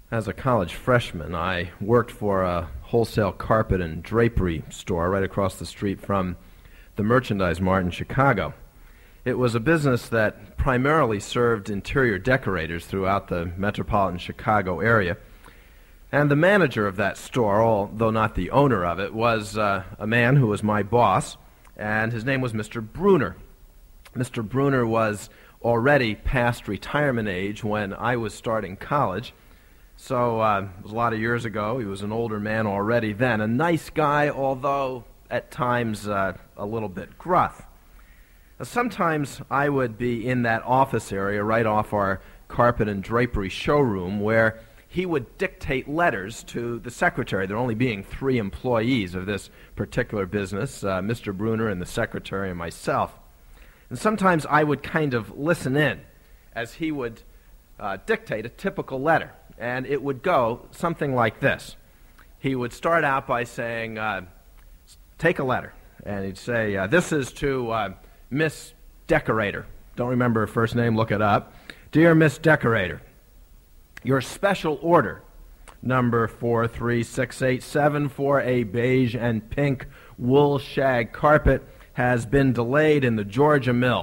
As a college freshman, I worked for a wholesale carpet and drapery store right across the street from the Merchandise Mart in Chicago. It was a business that primarily served interior decorators throughout the metropolitan Chicago area. And the manager of that store, although not the owner of it, was a man who was my boss, and his name was Mr. Bruner. Mr. Bruner was already past retirement age when I was starting college. So it was a lot of years ago. He was an older man already then. A nice guy, although at times a little bit gruff. Sometimes I would be in that office area right off our carpet and drapery showroom where he would dictate letters to the secretary, there only being 3 employees of this particular business, Mr. Bruner and the secretary and myself. And sometimes I would kind of listen in as he would dictate a typical letter. And it would go something like this. He would start out by saying, take a letter. And he'd say, this is to Miss Decorator. Don't remember her first name, look it up. Dear Miss Decorator, your special order, number 43687 for a beige and pink wool shag carpet, has been delayed in the Georgia mill.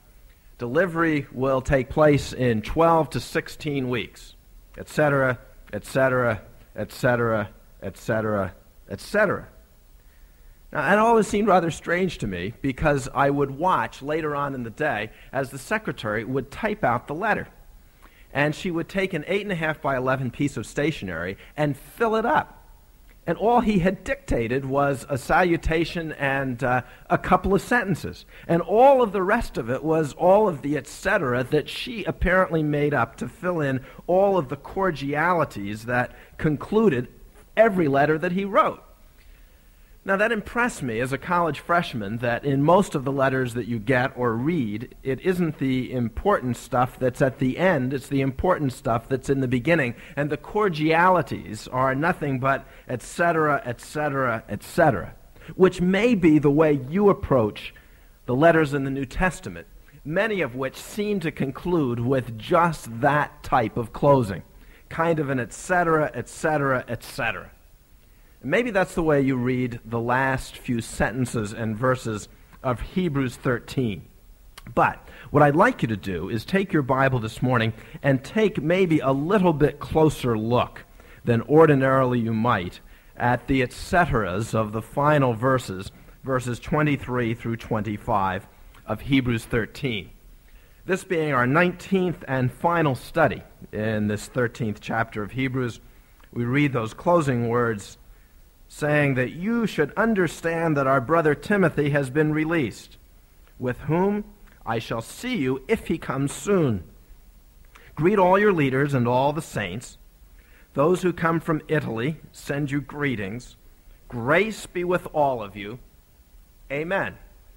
Delivery will take place in 12 to 16 weeks. Etc., etc., etc., etc., etc. Now, it always seemed rather strange to me because I would watch later on in the day as the secretary would type out the letter. And she would take an 8.5 by 11 piece of stationery and fill it up. And all he had dictated was a salutation and a couple of sentences. And all of the rest of it was all of the etc. that she apparently made up to fill in all of the cordialities that concluded every letter that he wrote. Now, that impressed me as a college freshman that in most of the letters that you get or read, it isn't the important stuff that's at the end, it's the important stuff that's in the beginning. And the cordialities are nothing but etc., etc., etc., which may be the way you approach the letters in the New Testament, many of which seem to conclude with just that type of closing, kind of an etc., etc., etc. Maybe that's the way you read the last few sentences and verses of Hebrews 13. But what I'd like you to do is take your Bible this morning and take maybe a little bit closer look than ordinarily you might at the et-ceteras of the final verses 23 through 25 of Hebrews 13. This being our 19th and final study in this 13th chapter of Hebrews, we read those closing words saying that you should understand that our brother Timothy has been released, with whom I shall see you if he comes soon. Greet all your leaders and all the saints. Those who come from Italy send you greetings. Grace be with all of you. Amen.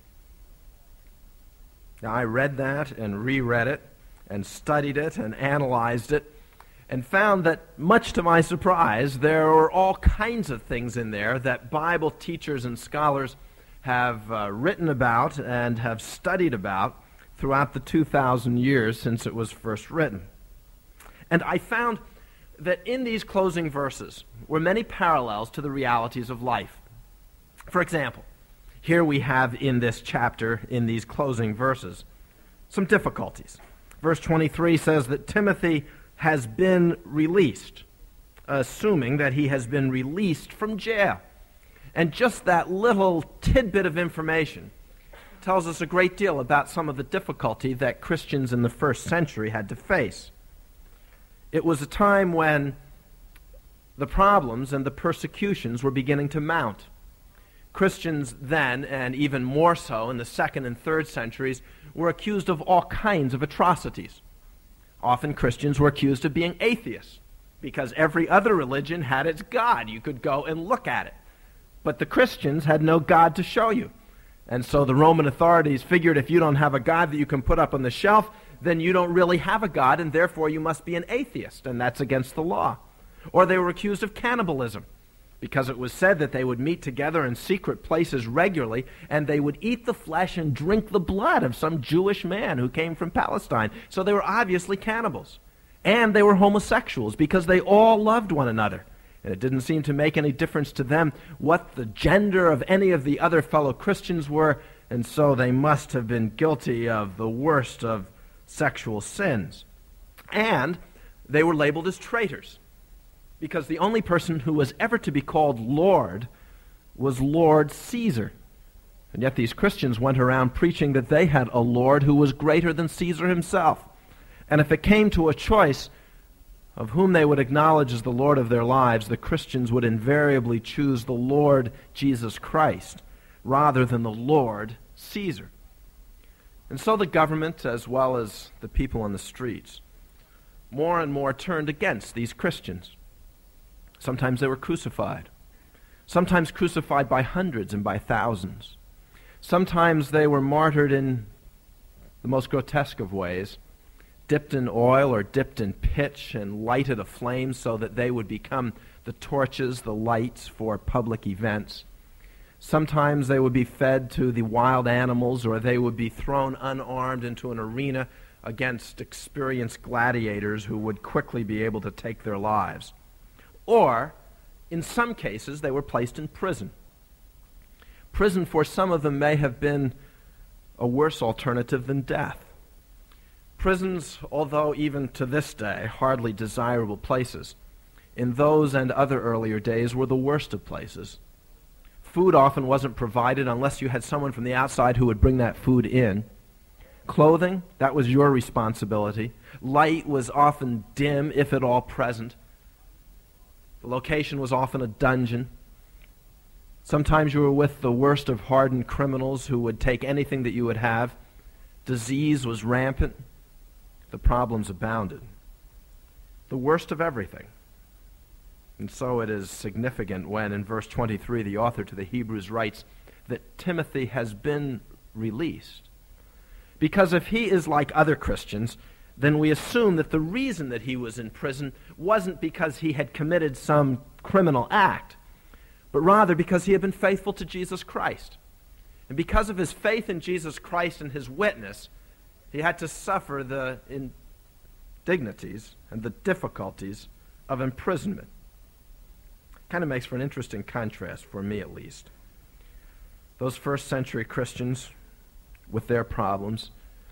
Now, I read that and reread it and studied it and analyzed it, and found that, much to my surprise, there were all kinds of things in there that Bible teachers and scholars have written about and have studied about throughout the 2,000 years since it was first written. And I found that in these closing verses were many parallels to the realities of life. For example, here we have in this chapter, in these closing verses, some difficulties. Verse 23 says that Timothy has been released, assuming that he has been released from jail. And just that little tidbit of information tells us a great deal about some of the difficulty that Christians in the first century had to face. It was a time when the problems and the persecutions were beginning to mount. Christians then, and even more so in the 2nd and 3rd centuries, were accused of all kinds of atrocities. Often Christians were accused of being atheists because every other religion had its God. You could go and look at it. But the Christians had no God to show you. And so the Roman authorities figured if you don't have a God that you can put up on the shelf, then you don't really have a God, and therefore you must be an atheist, and that's against the law. Or they were accused of cannibalism, because it was said that they would meet together in secret places regularly, and they would eat the flesh and drink the blood of some Jewish man who came from Palestine. So they were obviously cannibals. And they were homosexuals because they all loved one another. And it didn't seem to make any difference to them what the gender of any of the other fellow Christians were, and so they must have been guilty of the worst of sexual sins. And they were labeled as traitors, because the only person who was ever to be called Lord was Lord Caesar. And yet these Christians went around preaching that they had a Lord who was greater than Caesar himself. And if it came to a choice of whom they would acknowledge as the Lord of their lives, the Christians would invariably choose the Lord Jesus Christ rather than the Lord Caesar. And so the government, as well as the people on the streets, more and more turned against these Christians. Sometimes they were crucified. Sometimes crucified by hundreds and by thousands. Sometimes they were martyred in the most grotesque of ways, dipped in oil or dipped in pitch and lighted aflame so that they would become the torches, the lights for public events. Sometimes they would be fed to the wild animals, or they would be thrown unarmed into an arena against experienced gladiators who would quickly be able to take their lives. Or, in some cases, they were placed in prison. Prison for some of them may have been a worse alternative than death. Prisons, although even to this day hardly desirable places, in those and other earlier days were the worst of places. Food often wasn't provided unless you had someone from the outside who would bring that food in. Clothing, that was your responsibility. Light was often dim, if at all present. The location was often a dungeon. Sometimes you were with the worst of hardened criminals who would take anything that you would have. Disease was rampant. The problems abounded. The worst of everything. And so it is significant when, in verse 23, the author to the Hebrews writes that Timothy has been released. Because if he is like other Christians, then we assume that the reason that he was in prison wasn't because he had committed some criminal act, but rather because he had been faithful to Jesus Christ. And because of his faith in Jesus Christ and his witness, he had to suffer the indignities and the difficulties of imprisonment. Kind of makes for an interesting contrast, for me at least. Those first century Christians, with their problems,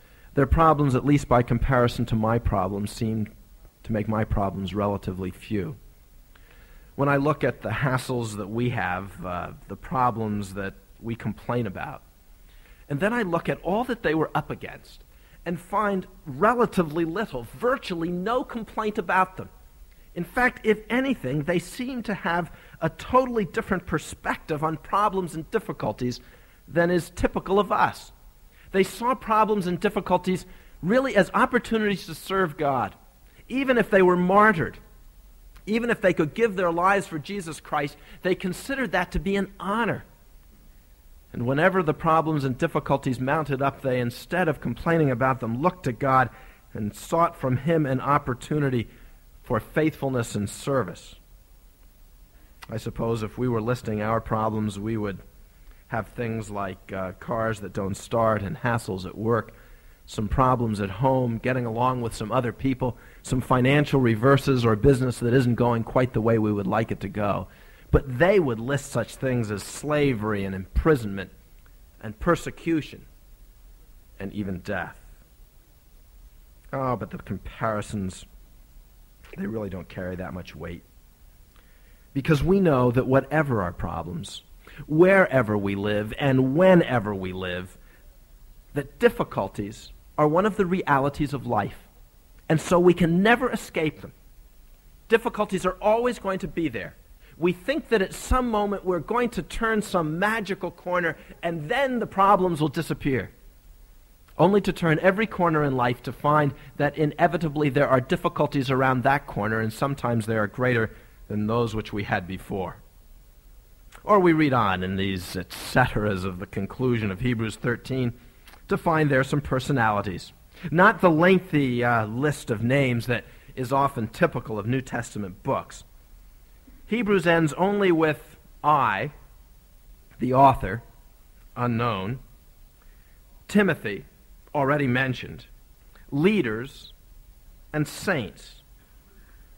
at least by comparison to my problems, seem to make my problems relatively few. When I look at the hassles that we have, the problems that we complain about, and then I look at all that they were up against and find relatively little, virtually no complaint about them. In fact, if anything, they seem to have a totally different perspective on problems and difficulties than is typical of us. They saw problems and difficulties really as opportunities to serve God. Even if they were martyred, even if they could give their lives for Jesus Christ, they considered that to be an honor. And whenever the problems and difficulties mounted up, they, instead of complaining about them, looked to God and sought from Him an opportunity for faithfulness and service. I suppose if we were listing our problems, we would have things like cars that don't start and hassles at work, some problems at home, getting along with some other people, some financial reverses or business that isn't going quite the way we would like it to go. But they would list such things as slavery and imprisonment and persecution and even death. Oh, but the comparisons, they really don't carry that much weight. Because we know that whatever our problems, wherever we live and whenever we live, that difficulties are one of the realities of life. And so we can never escape them. Difficulties are always going to be there. We think that at some moment we're going to turn some magical corner and then the problems will disappear. Only to turn every corner in life to find that inevitably there are difficulties around that corner, and sometimes they are greater than those which we had before. Or we read on in these et ceteras of the conclusion of Hebrews 13 to find there some personalities. Not the lengthy list of names that is often typical of New Testament books. Hebrews ends only with I, the author, unknown, Timothy, already mentioned, leaders, and saints,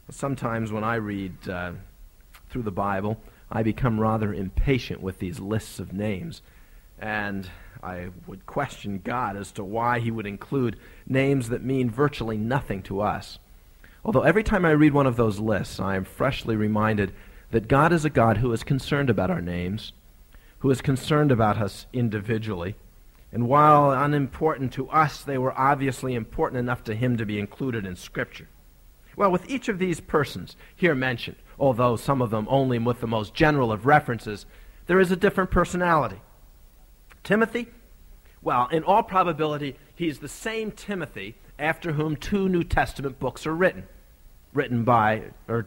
Sometimes when I read through the Bible, I become rather impatient with these lists of names, and I would question God as to why he would include names that mean virtually nothing to us. Although every time I read one of those lists, I am freshly reminded that God is a God who is concerned about our names, who is concerned about us individually, and while unimportant to us, they were obviously important enough to him to be included in Scripture. Well, with each of these persons here mentioned, although some of them only with the most general of references, there is a different personality. Timothy, well, in all probability, he's the same Timothy after whom 2 New Testament books are written by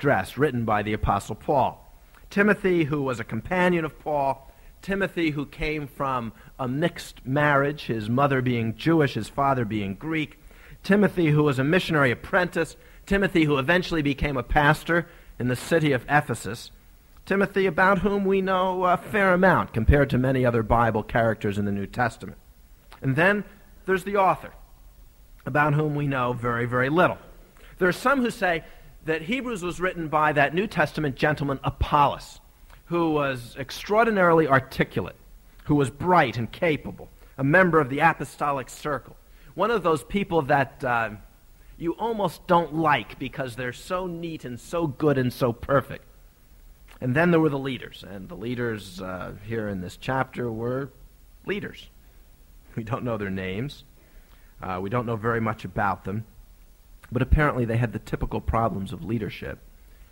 the Apostle Paul. Timothy, who was a companion of Paul, Timothy, who came from a mixed marriage, his mother being Jewish, his father being Greek. Timothy, who was a missionary apprentice. Timothy, who eventually became a pastor in the city of Ephesus. Timothy, about whom we know a fair amount compared to many other Bible characters in the New Testament. And then there's the author, about whom we know very, very little. There are some who say that Hebrews was written by that New Testament gentleman Apollos, who was extraordinarily articulate, who was bright and capable, a member of the apostolic circle, one of those people that you almost don't like because they're so neat and so good and so perfect. And then there were the leaders, and the leaders here in this chapter were leaders. We don't know their names. We don't know very much about them, but apparently they had the typical problems of leadership.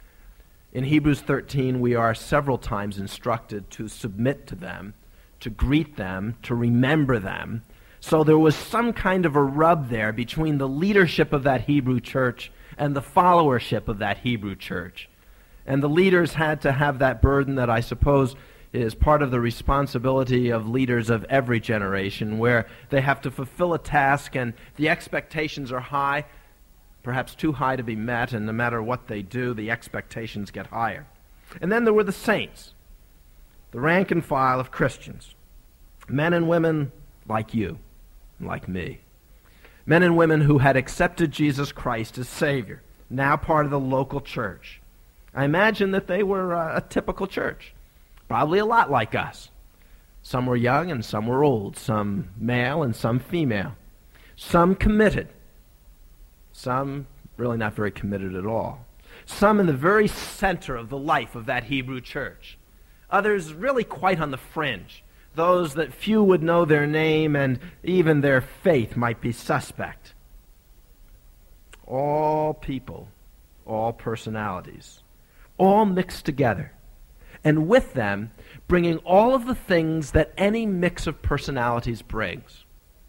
In Hebrews 13, we are several times instructed to submit to them, to greet them, to remember them. So there was some kind of a rub there between the leadership of that Hebrew church and the followership of that Hebrew church. And the leaders had to have that burden that I suppose is part of the responsibility of leaders of every generation, where they have to fulfill a task and the expectations are high, perhaps too high to be met, and no matter what they do, the expectations get higher. And then there were the saints, the rank and file of Christians, men and women like you, like me, men and women who had accepted Jesus Christ as Savior, now part of the local church. I imagine that they were a typical church, probably a lot like us. Some were young and some were old, some male and some female, some committed, some really not very committed at all. Some in the very center of the life of that Hebrew church. Others really quite on the fringe. Those that few would know their name and even their faith might be suspect. All people, all personalities, all mixed together. And with them, bringing all of the things that any mix of personalities brings.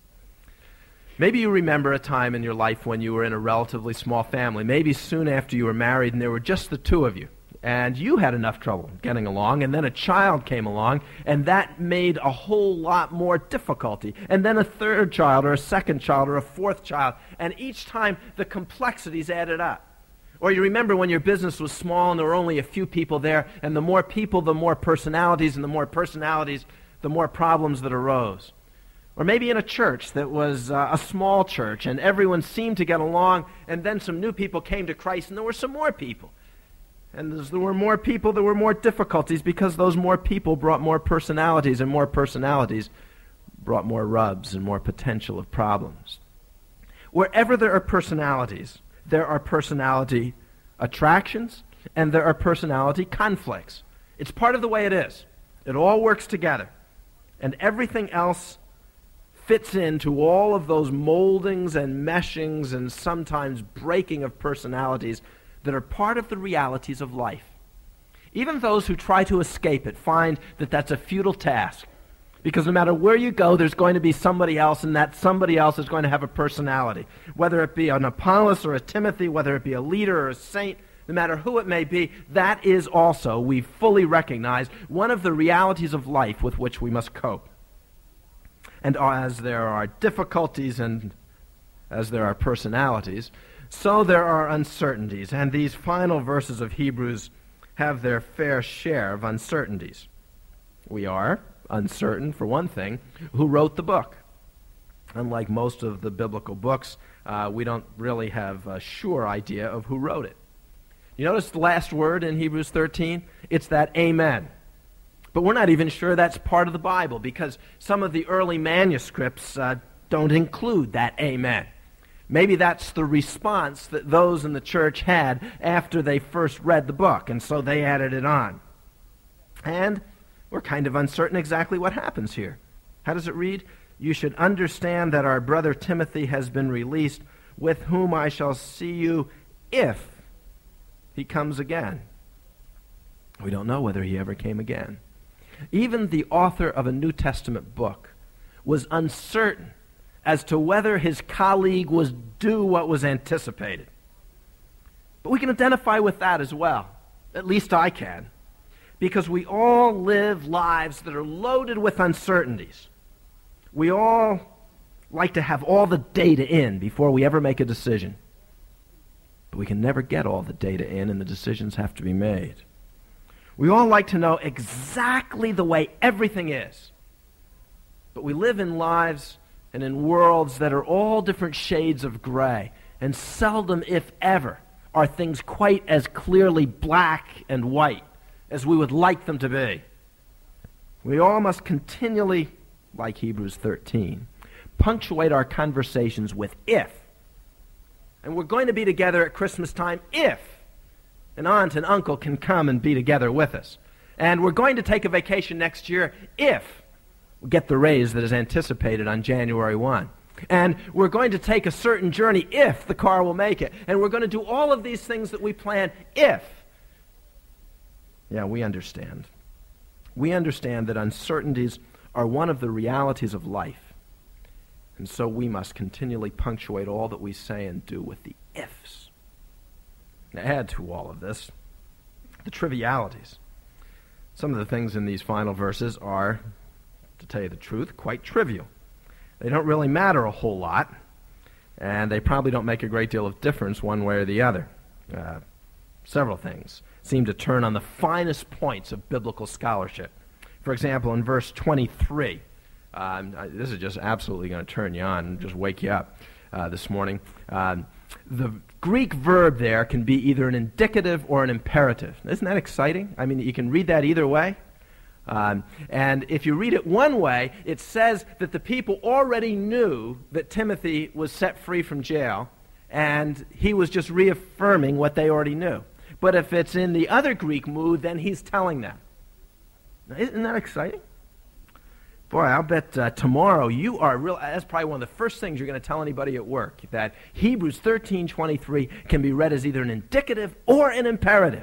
Maybe you remember a time in your life when you were in a relatively small family, maybe soon after you were married and there were just the two of you, and you had enough trouble getting along, and then a child came along, and that made a whole lot more difficulty, and then a third child or a second child or a fourth child, and each time the complexities added up. Or you remember when your business was small and there were only a few people there, and the more people, the more personalities, and the more personalities, the more problems that arose. Or maybe in a church that was a small church, and everyone seemed to get along, and then some new people came to Christ, and there were some more people. And as there were more people, there were more difficulties, because those more people brought more personalities, and more personalities brought more rubs and more potential of problems. Wherever there are personalities, there are personality attractions, and there are personality conflicts. It's part of the way it is. It all works together. And everything else fits into all of those moldings and meshings and sometimes breaking of personalities that are part of the realities of life. Even those who try to escape it find that that's a futile task, because no matter where you go, there's going to be somebody else, and that somebody else is going to have a personality. Whether it be an Apollos or a Timothy, whether it be a leader or a saint, no matter who it may be, that is also, we fully recognize, one of the realities of life with which we must cope. And as there are difficulties and as there are personalities, so there are uncertainties. And these final verses of Hebrews have their fair share of uncertainties. We are uncertain, for one thing, who wrote the book. Unlike most of the biblical books, we don't really have a sure idea of who wrote it. You notice the last word in Hebrews 13? It's that amen. But we're not even sure that's part of the Bible because some of the early manuscripts don't include that amen. Maybe that's the response that those in the church had after they first read the book, and so they added it on. And we're kind of uncertain exactly what happens here. How does it read? You should understand that our brother Timothy has been released, with whom I shall see you if he comes again. We don't know whether he ever came again. Even the author of a New Testament book was uncertain as to whether his colleague was due what was anticipated. But we can identify with that as well. At least I can. Because we all live lives that are loaded with uncertainties. We all like to have all the data in before we ever make a decision. But we can never get all the data in, and the decisions have to be made. We all like to know exactly the way everything is. But we live in lives and in worlds that are all different shades of gray, and seldom, if ever, are things quite as clearly black and white as we would like them to be. We all must continually, like Hebrews 13, punctuate our conversations with if. And we're going to be together at Christmas time if an aunt and uncle can come and be together with us. And we're going to take a vacation next year if we get the raise that is anticipated on January 1. And we're going to take a certain journey if the car will make it. And we're going to do all of these things that we plan if. Yeah, we understand. We understand that uncertainties are one of the realities of life. And so we must continually punctuate all that we say and do with the ifs. Now, add to all of this the trivialities. Some of the things in these final verses are, to tell you the truth, quite trivial. They don't really matter a whole lot, and they probably don't make a great deal of difference one way or the other. Several things seem to turn on the finest points of biblical scholarship. For example, in verse 23, this is just absolutely going to turn you on and just wake you up this morning. The Greek verb there can be either an indicative or an imperative. Isn't that exciting? I mean, you can read that either way. And if you read it one way, it says that the people already knew that Timothy was set free from jail, and he was just reaffirming what they already knew. But if it's in the other Greek mood, then he's telling them. Now, isn't that exciting? Boy, I'll bet tomorrow you are real. That's probably one of the first things you're going to tell anybody at work, that Hebrews 13:23 can be read as either an indicative or an imperative.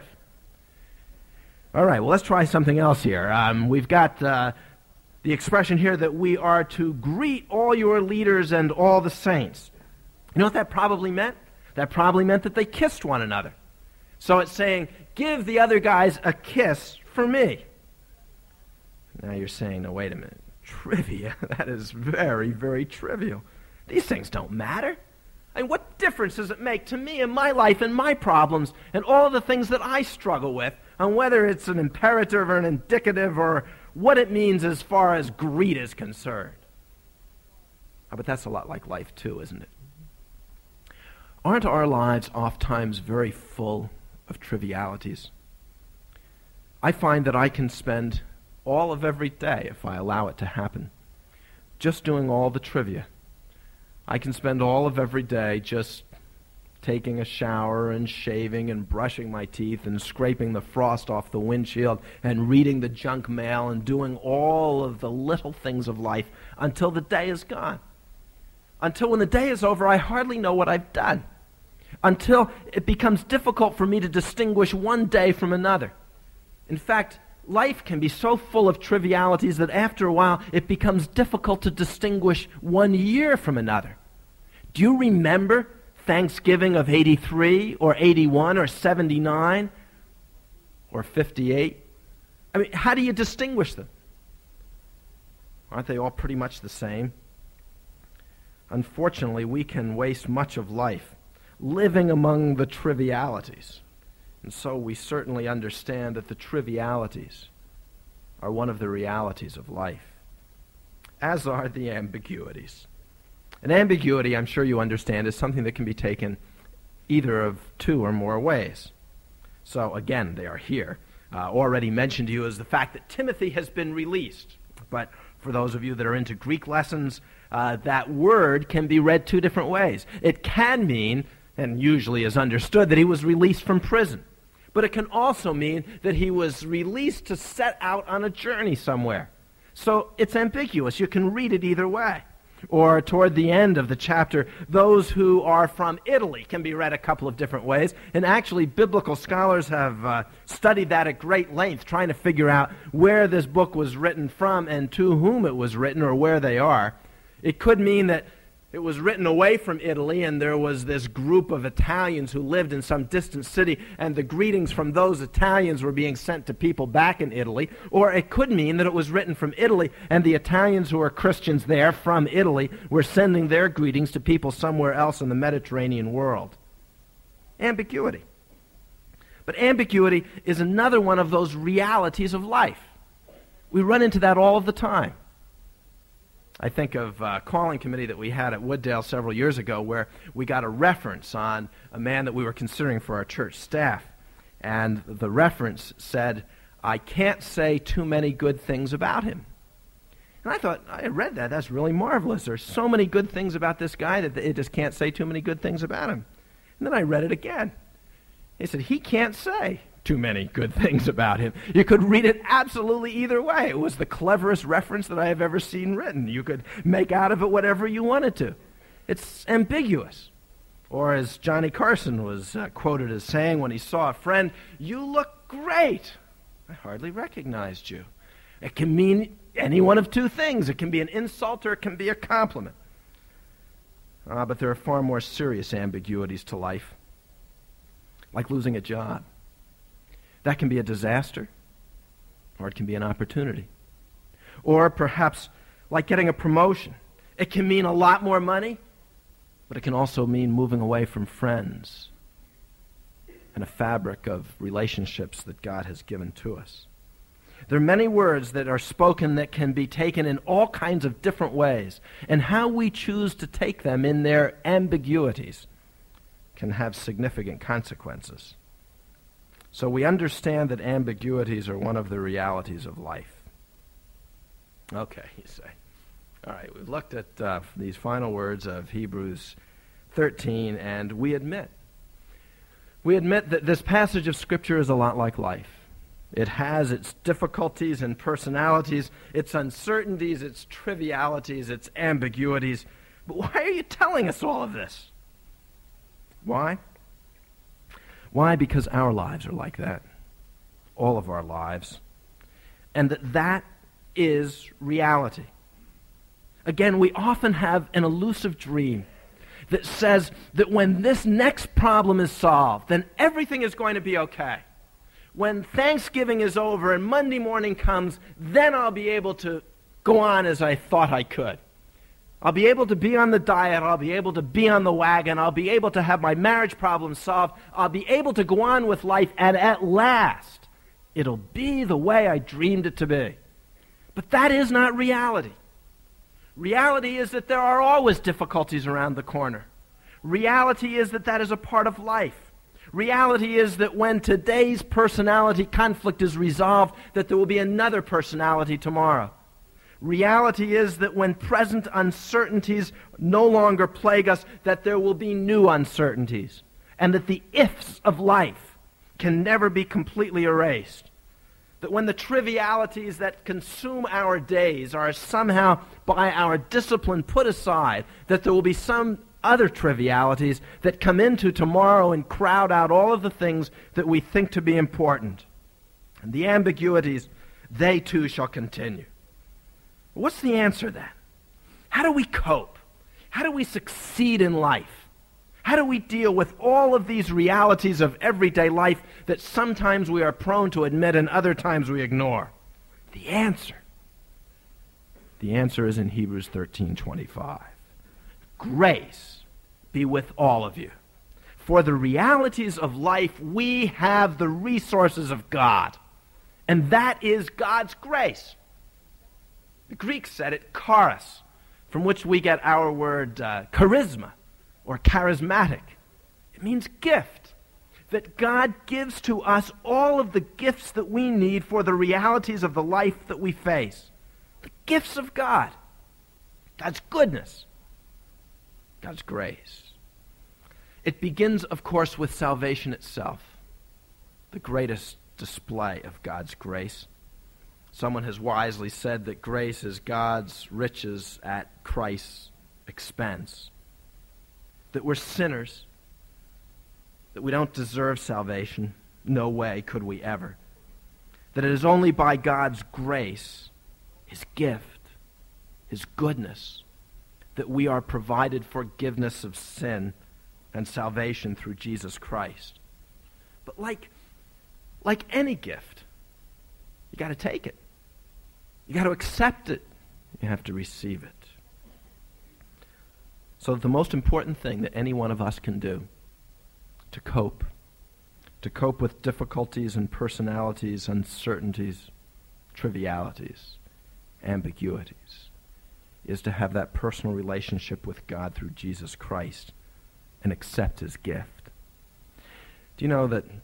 All right, well, let's try something else here. We've got the expression here that we are to greet all your leaders and all the saints. You know what that probably meant? That probably meant that they kissed one another. So it's saying, give the other guys a kiss for me. Now you're saying, no, wait a minute. Trivia? That is very, very trivial. These things don't matter. I mean, what difference does it make to me and my life and my problems and all the things that I struggle with on whether it's an imperative or an indicative or what it means as far as greed is concerned? Oh, but that's a lot like life too, isn't it? Aren't our lives oftentimes very full of trivialities? I find that I can spend all of every day, if I allow it to happen, just doing all the trivia. I can spend all of every day just taking a shower and shaving and brushing my teeth and scraping the frost off the windshield and reading the junk mail and doing all of the little things of life until the day is gone. Until when the day is over, I hardly know what I've done. Until it becomes difficult for me to distinguish one day from another. In fact, life can be so full of trivialities that after a while it becomes difficult to distinguish one year from another. Do you remember Thanksgiving of 83 or 81 or 79 or 58? I mean, how do you distinguish them? Aren't they all pretty much the same? Unfortunately, we can waste much of life living among the trivialities. And so we certainly understand that the trivialities are one of the realities of life, as are the ambiguities. An ambiguity, I'm sure you understand, is something that can be taken either of two or more ways. So again, they are here. Already mentioned to you is the fact that Timothy has been released. But for those of you that are into Greek lessons, that word can be read two different ways. It can mean, and usually is understood, that he was released from prison. But it can also mean that he was released to set out on a journey somewhere. So it's ambiguous. You can read it either way. Or toward the end of the chapter, those who are from Italy can be read a couple of different ways. And actually, biblical scholars have studied that at great length, trying to figure out where this book was written from and to whom it was written or where they are. It could mean that it was written away from Italy, and there was this group of Italians who lived in some distant city, and the greetings from those Italians were being sent to people back in Italy. Or it could mean that it was written from Italy, and the Italians who are Christians there from Italy were sending their greetings to people somewhere else in the Mediterranean world. Ambiguity. But ambiguity is another one of those realities of life. We run into that all of the time. I think of a calling committee that we had at Wooddale several years ago where we got a reference on a man that we were considering for our church staff. And the reference said, "I can't say too many good things about him." And I thought, I read that, that's really marvelous. There's so many good things about this guy that it just can't say too many good things about him. And then I read it again. He said, he can't say too many good things about him. You could read it absolutely either way. It was the cleverest reference that I have ever seen written. You could make out of it whatever you wanted to. It's ambiguous. Or as Johnny Carson was quoted as saying when he saw a friend, "You look great." I hardly recognized you. It can mean any one of two things. It can be an insult or it can be a compliment. But there are far more serious ambiguities to life, like losing a job. That can be a disaster, or it can be an opportunity. Or perhaps like getting a promotion. It can mean a lot more money, but it can also mean moving away from friends and a fabric of relationships that God has given to us. There are many words that are spoken that can be taken in all kinds of different ways, and how we choose to take them in their ambiguities can have significant consequences. So we understand that ambiguities are one of the realities of life. Okay, you say. All right, we've looked at these final words of Hebrews 13, and we admit that this passage of Scripture is a lot like life. It has its difficulties and personalities, its uncertainties, its trivialities, its ambiguities. But why are you telling us all of this? Why? Why? Because our lives are like that. All of our lives. And that is reality. Again, we often have an elusive dream that says that when this next problem is solved, then everything is going to be okay. When Thanksgiving is over and Monday morning comes, then I'll be able to go on as I thought I could. I'll be able to be on the diet. I'll be able to be on the wagon. I'll be able to have my marriage problem solved. I'll be able to go on with life, and at last, it'll be the way I dreamed it to be. But that is not reality. Reality is that there are always difficulties around the corner. Reality is that is a part of life. Reality is that when today's personality conflict is resolved, that there will be another personality tomorrow. Reality is that when present uncertainties no longer plague us, that there will be new uncertainties, and that the ifs of life can never be completely erased. That when the trivialities that consume our days are somehow by our discipline put aside, that there will be some other trivialities that come into tomorrow and crowd out all of the things that we think to be important. And the ambiguities, they too shall continue. What's the answer then? How do we cope? How do we succeed in life? How do we deal with all of these realities of everyday life that sometimes we are prone to admit and other times we ignore? The answer is in Hebrews 13:25. Grace be with all of you. For the realities of life, we have the resources of God, and that is God's grace. The Greeks said it charis, from which we get our word charisma or charismatic. It means gift. that God gives to us all of the gifts that we need for the realities of the life that we face. The gifts of God. God's goodness. God's grace. It begins, of course, with salvation itself, the greatest display of God's grace. Someone has wisely said that grace is God's riches at Christ's expense. That we're sinners, that we don't deserve salvation. No way could we ever. That it is only by God's grace, His gift, His goodness, that we are provided forgiveness of sin and salvation through Jesus Christ. But like any gift, you got to take it. You got to accept it. You have to receive it. So the most important thing that any one of us can do to cope with difficulties and personalities, uncertainties, trivialities, ambiguities, is to have that personal relationship with God through Jesus Christ and accept His gift. Do you know that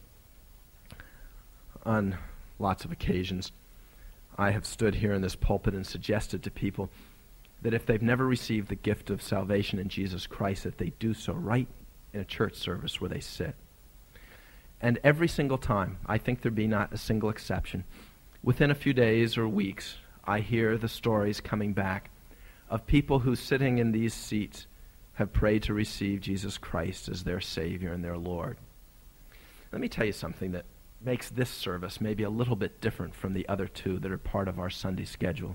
on lots of occasions I have stood here in this pulpit and suggested to people that if they've never received the gift of salvation in Jesus Christ, that they do so right in a church service where they sit. And every single time, I think there be not a single exception, within a few days or weeks, I hear the stories coming back of people who, sitting in these seats, have prayed to receive Jesus Christ as their Savior and their Lord. Let me tell you something that makes this service maybe a little bit different from the other two that are part of our Sunday schedule.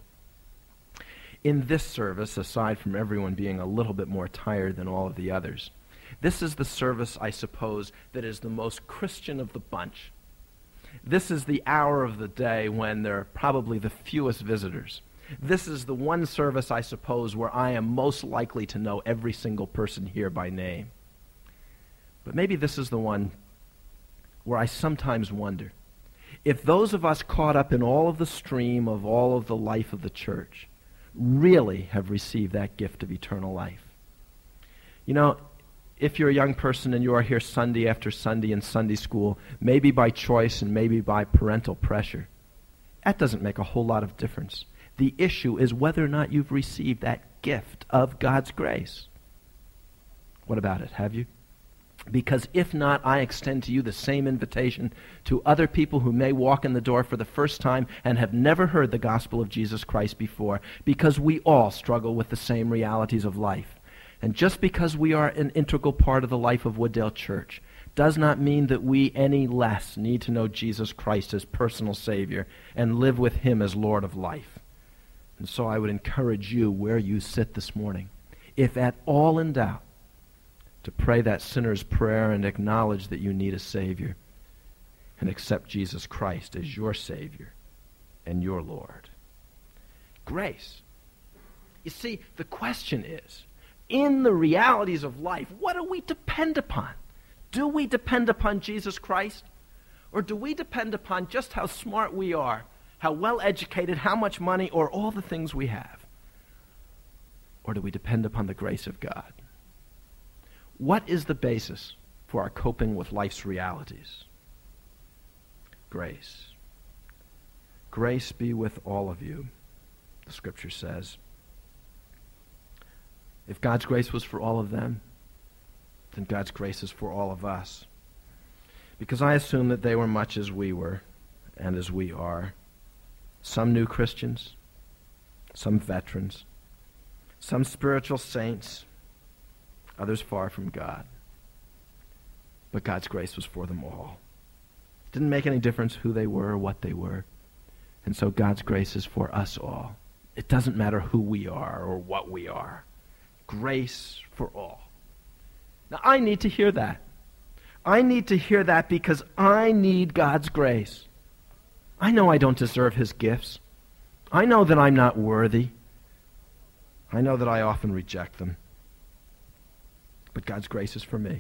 In this service, aside from everyone being a little bit more tired than all of the others, this is the service, I suppose, that is the most Christian of the bunch. This is the hour of the day when there are probably the fewest visitors. This is the one service, I suppose, where I am most likely to know every single person here by name. But maybe this is the one where I sometimes wonder if those of us caught up in all of the stream of all of the life of the church really have received that gift of eternal life. You know, if you're a young person and you are here Sunday after Sunday in Sunday school, maybe by choice and maybe by parental pressure, that doesn't make a whole lot of difference. The issue is whether or not you've received that gift of God's grace. What about it? Have you? Because if not, I extend to you the same invitation to other people who may walk in the door for the first time and have never heard the gospel of Jesus Christ before, because we all struggle with the same realities of life. And just because we are an integral part of the life of Wooddale Church does not mean that we any less need to know Jesus Christ as personal Savior and live with Him as Lord of life. And so I would encourage you, where you sit this morning, if at all in doubt, to pray that sinner's prayer and acknowledge that you need a Savior and accept Jesus Christ as your Savior and your Lord. Grace. You see, the question is, in the realities of life, what do we depend upon? Do we depend upon Jesus Christ? Or do we depend upon just how smart we are, how well educated, how much money, or all the things we have? Or do we depend upon the grace of God? What is the basis for our coping with life's realities? Grace. Grace be with all of you, the Scripture says. If God's grace was for all of them, then God's grace is for all of us. Because I assume that they were much as we were and as we are. Some new Christians, some veterans, some spiritual saints, others far from God. But God's grace was for them all. It didn't make any difference who they were or what they were. And so God's grace is for us all. It doesn't matter who we are or what we are. Grace for all. Now, I need to hear that. I need to hear that because I need God's grace. I know I don't deserve His gifts. I know that I'm not worthy. I know that I often reject them. But God's grace is for me.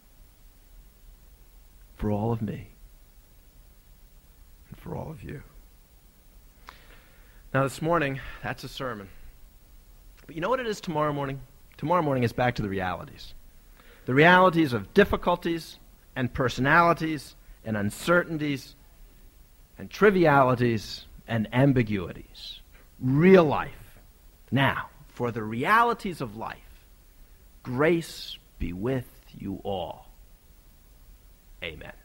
For all of me. And for all of you. Now this morning, that's a sermon. But you know what it is tomorrow morning? Tomorrow morning is back to the realities. The realities of difficulties and personalities and uncertainties and trivialities and ambiguities. Real life. Now, for the realities of life, grace be with you all. Amen.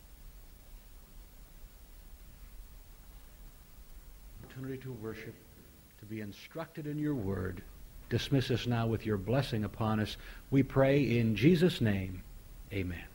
Opportunity to worship, to be instructed in your word. Dismiss us now with your blessing upon us. We pray in Jesus' name. Amen.